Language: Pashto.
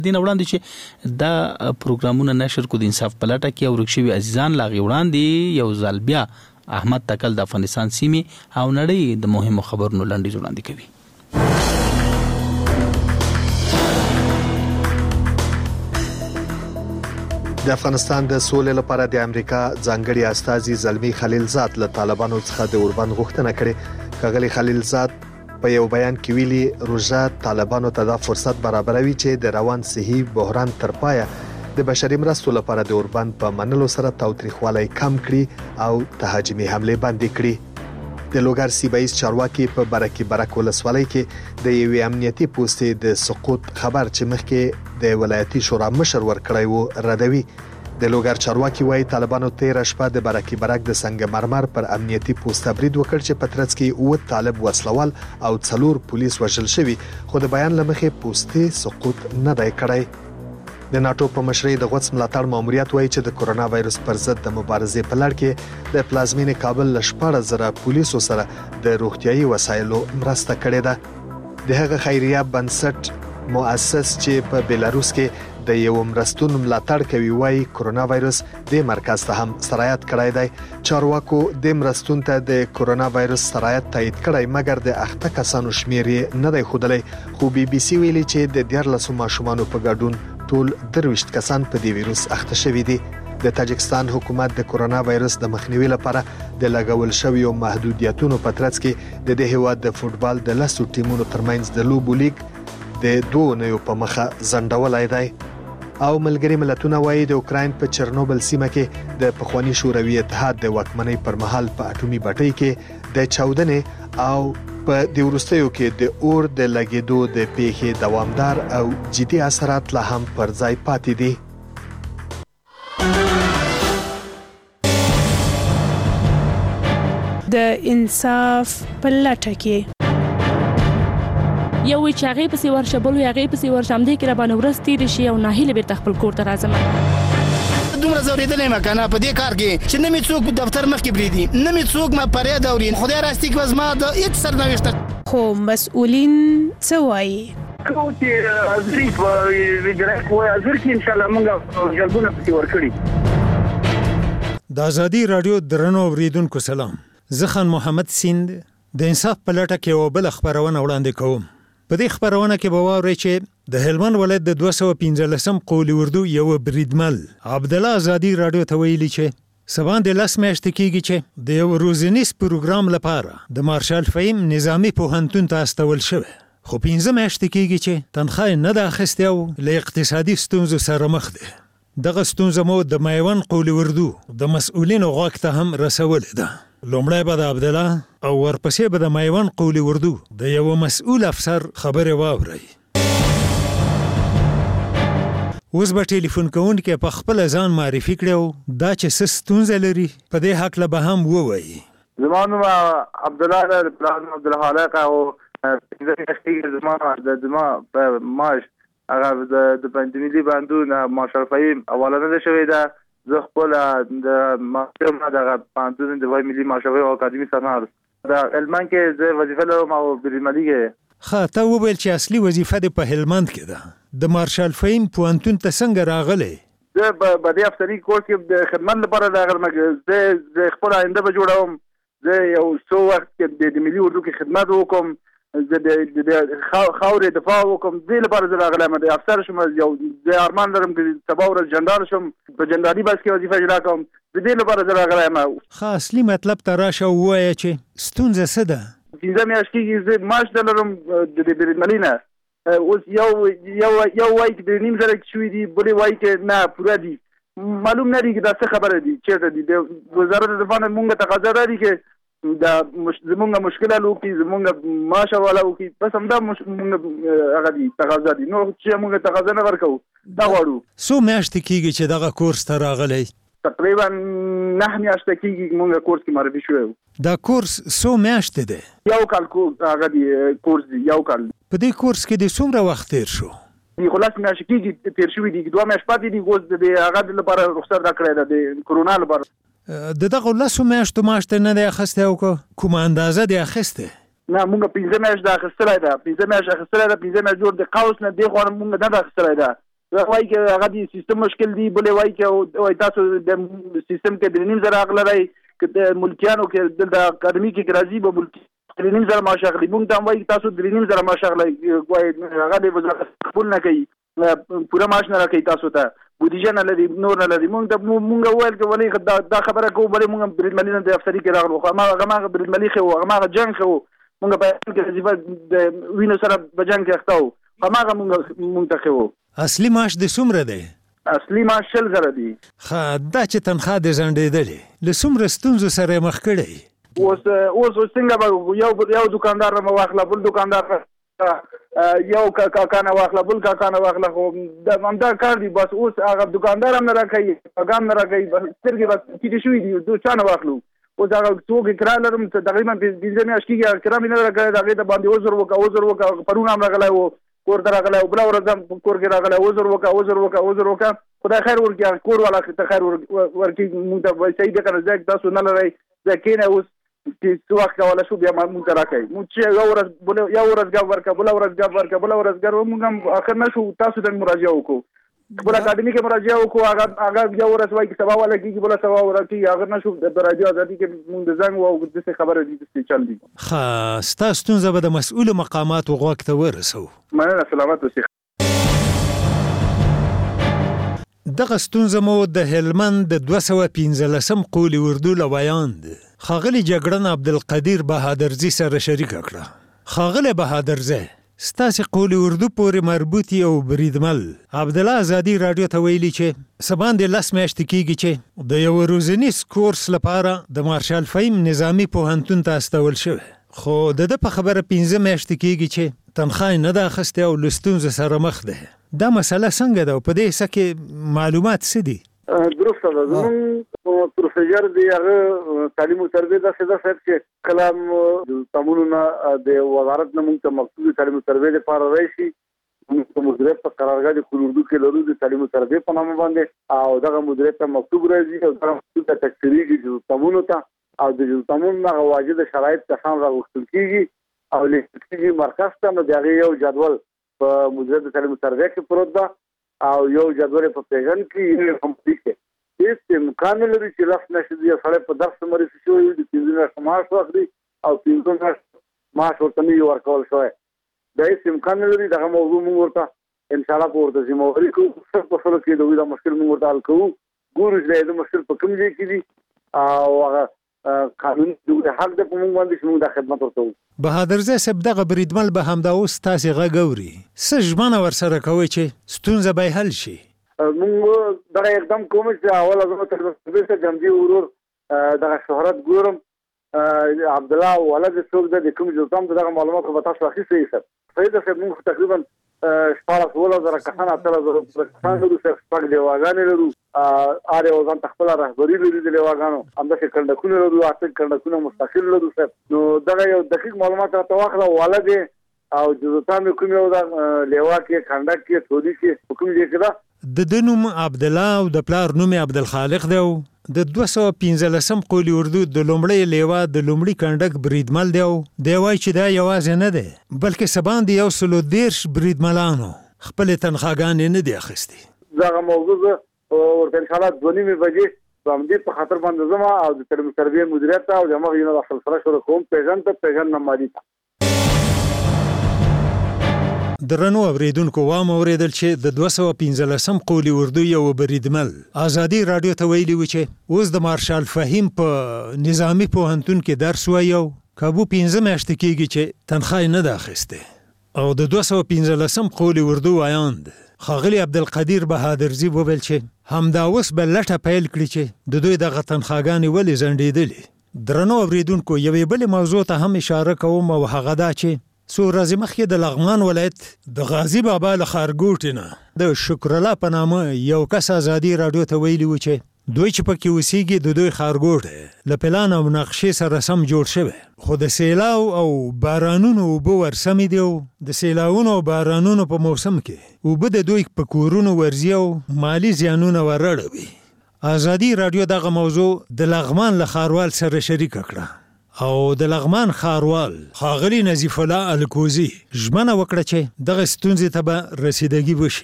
دین وړاندې چې دا پروګرامونه نشر کو د انصاف پلاټه کې او رکشوي عزیزان لاغي وړاندې یو ځل بیا احمد تکل د افغانستان سیمې او نړۍ د مهمو خبرونو لنډیز وړاندې کوي. د افغانستان د سولې لپاره د امریکا ځانګړي استازي زلمی خلیلزاد له طالبانو څخه د اوربند غوښتنه کړې. ښاغلي خلیلزاد په یو بیان کې ویلي روزه طالبانو ته دا فرصت برابروي چې د روان صحي بحران تر پایه د بشري مرستو لپاره د اوربند په منلو سره تاوتریخوالی کم کړي او تهاجمي حمله بندي کړي. د لوګر سیبایز چارواکي په برکي برک ولسوالۍ کې د یو امنیتي پوستې د سقوط خبر چې مخکې د ولایتي شورا مشر ورکړی وو ردوي. د لوګر چارواکي وايي طالبانو 13 شپه د برکي برک د سنگ مرمر پر امنیتي پوسټ برید وکړ چې پترڅ کې او طالب وسلوال او 4 پولیس وژل شوی خو د بیان لمخې پوسټي سقوط نه دی کړی. د ناتو په مشرۍ د غوڅ ملاتړ ماموریت وايي چې د کورونا وایرس پر ضد د مبارزې په لړ کې د پلازمین کابل لشپړه زره پولیسو سره د روغتيایي وسایلو مرسته کړې ده. د هغه خیریه بنسټ مؤسس چې په بلاروس کې د یو مرستون ملاتړ کوي وايي کورونا وایرس د مرکز ته هم سرایت کړی دی. چارواکو د مرستون ته د کورونا وایرس سرایت تایید کړی مګر د اخته کسانو شمیر نه دی ښودلی. خو بي بي سي ویلي چې د 14 ماشومانو په ګډون ټول 23 کسان په دې وایرس اخته شوي دي. د تاجکستان حکومت د کورونا وایرس د مخنیوي لپاره د لګول شویو محدودیتونو په ترڅ کې د دې هیواد د فوتبال د لاسو ټیمونو ترمنځ د لوبو لیګ د 2 نویو په مخه زندولای دی. او ملګری ملتونه وايي د اوکراین په چرنوبل سیمه کې د پخوانی شوروي اتحاد د واکمنۍ پر مهال په اټومي بټۍ کې د چاودنې او په د وروستیو کې د اور د لګیدو د پیښې دوامدار او جدي اثرات لا هم پر ځای پاتې دي. د انصاف پلاټه کې یو چې هغه پسې ورشه بل هغه پسې ورشم دې کې را باندې ورستې شي او ناهیله به خپل کور ته راځم. دومره زوریدلې مکنه په دې کار کې چې نه می څوک دفتر مخ کې بریدي نه می څوک ما پرې دورین خدای راستي کې وزما د هیڅ سرنوشت خو مسؤلین څه وایي کوم چې ازري په ویډرک وای ازر کې ان شاء الله موږ جلبونه پکې ورکړي. د ازادي رادیو درنو اوریدونکو سلام. زه خان محمد سیند د انصاف پلاټه کې او بل خبرونه وړاندې کوم. په دې خبرونه کې به واورئ چې د هلمند ولایت د 215 قولي اردو یو بریدمل عبد الله ازادي رادیو ته ویلي چې سبان د لاس میاشتې کېږي چې د یو روزنیز پروګرام لپاره د مارشال فهیم نظامی پوهنتون ته استول شوی خو 15 میاشتې کېږي چې تنخواه نه ده اخیستې او له اقتصادي ستونزو سره مخ دی. دغه ستونزه مو د میوند قولي اردو د مسؤلینو غوږ ته هم رسولې ده. لومړی به د عبد الله او ورپسې به د میوند قولي اردو د یو مسؤل افسر خبرې واورئ. اوس به ټلیفون کوونکی په خپل ځان معرفي کړي او دا چې څه ستونزه لري په دې هکله به هم ووایي. زما نوم عبد الله پلان عبدالخالق او زما په معاش هغه د پنځميلي باندون مارشال فهیم اولنه ده شوې ده. زه خپل د محکمه دغه پانتون د وای ملي ماشوي او اکاډمي سنار د هلمند کې زه وظیفه لرم او بریمالي کې. ښه ته وویل چې اصلي وظیفه د په هلمند کې ده. د مارشال فهیم پوهنتون ته څنګه راغلی؟ زه په دې افسري کورس کې د خدمت لپاره راغلم. زه خپل آینده به جوړوم. زه یو څو وخت کې د ملي اردو کې خدمت وکم. د خاورې دفاع وکم. دې لپاره زه راغلم د افسر شم. یو د ارمان لرم چې سبا ورځ جنرال شم په جنرالي بس کې وظیفه اجرا کوم. د دې لپاره زه راغلم. ښه اصلي مطلب ته راشه ووایه چې ستونزه څه ده؟ 15 میاشتې کېږي زه معاش نه لرم د بریدمنۍ نه. اوس یو وایي چې د 9 زره شوي دي بلې وایي چې نه پوره دي. معلوم نه دي چې دا څه خبره دي چېرته دي. د وزارت دفاع نه مونږ تقاضا دا دي چې دا زمونږ مشکله لوکي زمونږ معاش والا وکي بس همدا مونږ هغه دي تقاضا دي. نو چې مونږ تقاضا نه ورکو دا غواړو. څو میاشتې کېږي چې دغه کورس ته راغلی؟ تقریبا 9 میاشتې کېږي مونږ کورس کې معرفي شوی. دا کورس څو میاشتې دی؟ یو کال هغه دی کورس دی یو کال. په دې کورس کې د څومره وخت تیر شو؟ دی خلاص میاشتې کېږي تیر شوي دي. 2 میاشتې پاتې دي. اوس د هغه لپاره رخصت راکړی ده د کورونا لپاره. د دغه 10 میاشتو معاش ته نه دی اخیستی او کومه اندازه دی اخیستی؟ نه مونږ 15 میاشتې اخیستلی ده. 15 میاشتې اخیستلی ده. 15 میاشتې جوړ د قوس نه دی خو مونږ نه ده اخیستلی ده. وایي چې هغه د سیستم مشکل دی، بل وایي چې تاسو د سیستم کې 3.5 اغلرای چې ملکیانو کې د اکاډمي کې راځي به ملکی 3.5 معاش اخلي. مونږ ته وایي تاسو 3.5 معاش اخلي، وایي هغه د وزارت قبول نه کوي، پوره معاش نه راکوي، تاسو ته بودیجه نه لري، نور نه لري. مونږ وویل چې ولې دا خبره کوو، بلې مونږ بریدمنلي نه د افسري کې راغلو، هغه بریدمنلي خو هغه جنګ خو مونږ په کې وظیفه د وینو سره په جنګ کې اخته وو، هغه مونږ ته خو اصلي معاش د څومره دی؟ اصلي معاش 100,000 دی. دا چې تنخواه د ځنډېدلې له څومره ستونزو سره مخ کړی؟ اوس څنګه به یو دکاندار نه واخله، بل دکاندار یو کاکا نه واخله، بل کاکا نه واخله، خو همدا کار دی. بس اوس هغه دکاندار هم نه راکوي، هغه هم نه راکوي، سترګې بس ټیټې شوي دي، چا نه واخلو. اوس هغه څوک کرایه لرم تقریبا 15 میاشتې کېږي کرایه مې نه راکړې، د هغې ته باندې عذر وکړه، پرون هم راغلی و کور ته راغلی و، بله ورځ هم کور کې راغلی، عذر وکړه، خدای خیر ورکړي، کور والا ته خیر ورکړي. مونږ ته صحیح دی که نه ځای تاسو نه لرئ، ځای کېنه اوس چې وخت کولی شو بیا مونږ ته راکړئ. مونږ چې یو ورځ ګپ ورکړه، بله ورځ ګپ ورکړه، بله ورځ ګپ، مونږ هم اخر نه شو تاسو ته مراجعه وکړو، بل اکاډمي کې مراجعه وکړو، هغه یو ورځ وایي چې سبا والا کېږي، بله سبا ورځ کېږي، هغه نه شو. د راډیو ازادي کې مونږ د زنګ وو داسې خبره دي، داسې چل دي. ښه، ستا ستونزه به د مسؤلو مقاماتو غوږ ته ورسوو. مننه، سلامت اوسئ. دغه ستونزه مو د هلمند د 215 قول اردو له ویاند ښاغلي جګړن عبدالقدیر بهادرزي سره شریکه کړه. ښاغلی بهادرزی، ستاسې قول اردو پورې مربوط او بریدمل عبدالله ازادي راډیو ته ویلي چې څه باندې 10 میاشتې کېږي چې د یو ورځنیز کورس لپاره د مارشال فهیم نظامي پوهنتون ته استول شوی، خو د ده په خبره 15 میاشتې کېږي چې تنخواه یې نه ده اخیستې او له ستونزو سره مخ دی. دا مسله څنګه ده او په دې حصه کې معلومات څه دي؟ درسته ده، زموږ پروسیجر دی هغه تعلیم او تربیه داسې ده صاحب چې کله د تمونونه د وزارت نه موږ ته مکتوب تعلیم او تربیه لپاره راشي، موږ په مدیریت په قرارګاه د قول اردو کې لرو د تعلیم او تربیه په نامه باندې، او دغه مدیریت ته مکتوب راځي او دغه مکتوب ته تکثیریږي د تمونو ته، او د تمون هغه واجد شرایط کسان راغوښتل کېږي او لیکل کېږي مرکز ته. نو د هغې یو جدول په مدیریت د تعلیم او تربیه کې پروت ده او یو جدول په پیژن کې یو کمپلیټ دی. هیڅ امکان نه لري چې 10 میاشتې یو سړی په درس مریض شوی وي، د 15 میاشتو معاش واخلي او 15 میاشتو معاش ورته نه وي ورکول شوی. دا هیڅ امکان نه لري. دغه موضوع موږ ورته انشاءالله په ورته ذمهواري کوو، په سلو کې د دوی دا مشکل موږ ورته حل کوو، ګورو چې د مشکل په کوم ځای کې دي او هغه قانوني د حق د په موږ باندې چې موږ دا خدمت ورته کوو. بهادرزی صاحب، دغه بریدمل به همدا اوس تاسې غږ اوري، څه ژمنه ورسره کوئ چې ستونزه به حل شي؟ موږ دغه اقدام کوم چې اوله زما تربیه سره جمدي ورور دغه شهرت ګورم عبدالله ولد څوک د کوم جوړتم دغه معلومات خو به تاسو اخیستئ. صحیح ده صاحب، موږ تقریبا 14,000 کسان 18,000 کسان لرو، شپږ لیواګانې لرو، یو ځان ته خپله رهبري لري د لیواګانو، همداسې کنډکونه لرو، 8 کنډکونه مستقل لرو صاحب. نو دغه یو دقیق معلومات راته واخله، ولد او جوړتم کوم یو د لیوا کې کنډک کې ټولي کې کوم ځای کې ده. د ده نوم عبدالله او د پلار نوم عبدالخالق دی او د 215 قول اردو د لومړی لیوا د لومړي کنډک بریدمل دی او دی وایي چې دا یوازې نه دی بلکې څه باندې 130 بریدملانو خپلې تنخواګانې نه دي اخیستې. دغه موضوع ورته انشاءالله 2:30 بجې په همدې په خاطر باندې ځم او د تعلیم تربیې مدیریت ته او د همغې نه د سلسله شروع کوم، پیژن نه مالي ته. درنو اوریدونکو، وام اوریدل چې د 215 قول اردو یو بریدمل ازادي راډیو ته ویلي و چې اوس د مارشال فهیم په نظامي پوهنتون کې درس وایي او کابو 15 میاشتې کېږي چې تنخواه نه ده اخیستې. او د 215 قول اردو ویاند ښاغلي عبدالقدیر بهادرزي وویل چې همدا اوس به لټه پیل کړي چې د دوی دغه تنخواګانې ولې ځنډېدلې. درنو اوریدونکو، یوې بلې موضوع ته هم اشاره کوم او هغه دا چې څو ورځې مخکې د لغمان ولایت د غازي بابا له ښارګوټي نه د شکر الله په نامه یو کس ازادي راډیو ته ویلي و چې دوی چې پکې اوسېږي د دوی ښارګوټی له پلان او نقشې سره سم جوړ شوی، خو د سیلاو او بارانونو اوبه ورسمې دي او د سیلاونو او بارانونو په موسم کې اوبه د دوی په کورونو ورځي او مالي زیانونه ورړوي. ازادي راډیو دغه موضوع د لغمان له ښاروال سره شریکه کړه او د لغمان ښاروال ښاغلي نظیف الله الکوزي ژمنه وکړه چې دغه ستونزې ته به رسیدګي وشي.